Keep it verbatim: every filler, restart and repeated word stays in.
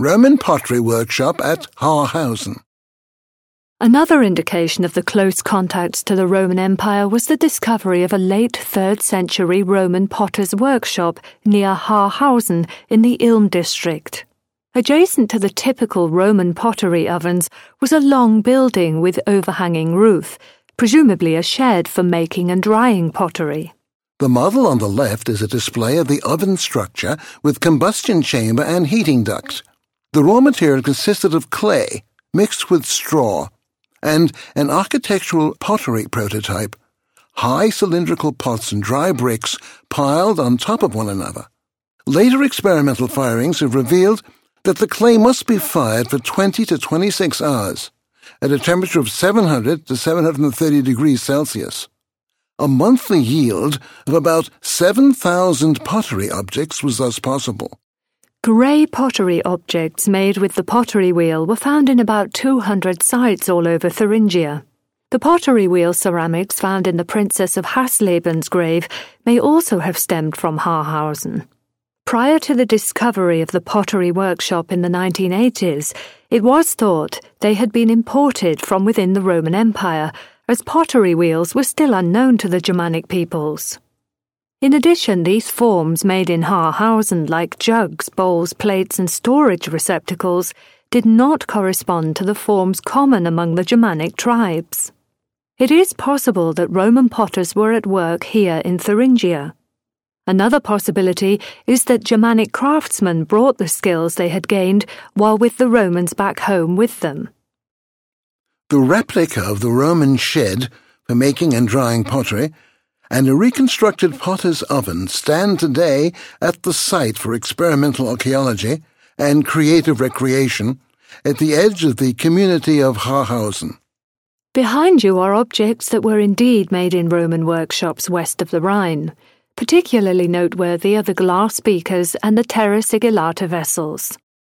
Roman pottery workshop at Haarhausen. Another indication of the close contacts to the Roman Empire was the discovery of a late third century Roman potter's workshop near Haarhausen in the Ilm district. Adjacent to the typical Roman pottery ovens was a long building with overhanging roof, presumably a shed for making and drying pottery. The model on the left is a display of the oven structure with combustion chamber and heating duct. The raw material consisted of clay mixed with straw and an architectural pottery prototype, high cylindrical pots and dry bricks piled on top of one another. Later experimental firings have revealed that the clay must be fired for twenty to twenty-six hours at a temperature of seven hundred to seven hundred thirty degrees Celsius. A monthly yield of about seven thousand pottery objects was thus possible. Grey pottery objects made with the pottery wheel were found in about two hundred sites all over Thuringia. The pottery wheel ceramics found in the Princess of Hasleben's grave may also have stemmed from Haarhausen. Prior to the discovery of the pottery workshop in the nineteen eighties, it was thought they had been imported from within the Roman Empire, as pottery wheels were still unknown to the Germanic peoples. In addition, these forms made in Haarhausen, like jugs, bowls, plates, and storage receptacles, did not correspond to the forms common among the Germanic tribes. It is possible that Roman potters were at work here in Thuringia. Another possibility is that Germanic craftsmen brought the skills they had gained while with the Romans back home with them. The replica of the Roman shed for making and drying pottery and a reconstructed potter's oven stand today at the site for experimental archaeology and creative recreation at the edge of the community of Haarhausen. Behind you are objects that were indeed made in Roman workshops west of the Rhine. Particularly noteworthy are the glass beakers and the terra sigillata vessels.